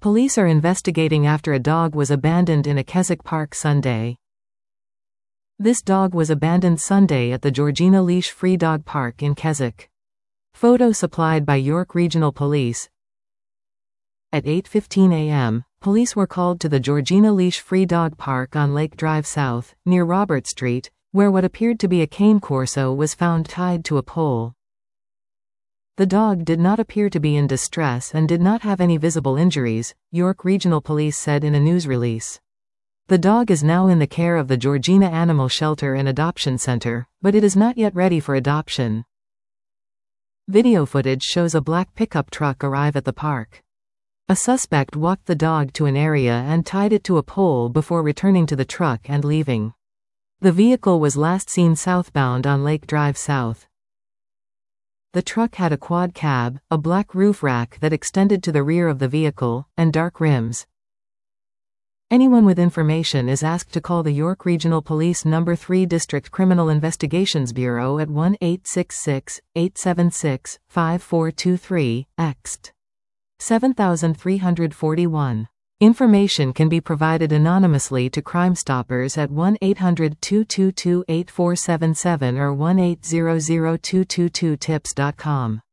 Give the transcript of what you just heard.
Police are investigating after a dog was abandoned in a Keswick park Sunday. This dog was abandoned Sunday at the Georgina Leash-Free Dog Park in Keswick. Photo supplied by York Regional Police. At 8:15 a.m., police were called to the Georgina Leash-Free Dog Park on Lake Drive South, near Robert Street, where what appeared to be a cane corso was found tied to a pole. The dog did not appear to be in distress and did not have any visible injuries, York Regional Police said in a news release. The dog is now in the care of the Georgina Animal Shelter and Adoption Center, but it is not yet ready for adoption. Video footage shows a black pickup truck arrive at the park. A suspect walked the dog to an area and tied it to a pole before returning to the truck and leaving. The vehicle was last seen southbound on Lake Drive South. The truck had a quad cab, a black roof rack that extended to the rear of the vehicle, and dark rims. Anyone with information is asked to call the York Regional Police No. 3 District Criminal Investigations Bureau at 1-866-876-5423, ext. 7341. Information can be provided anonymously to Crime Stoppers at 1-800-222-8477 or 1-800-222-TIPS.com.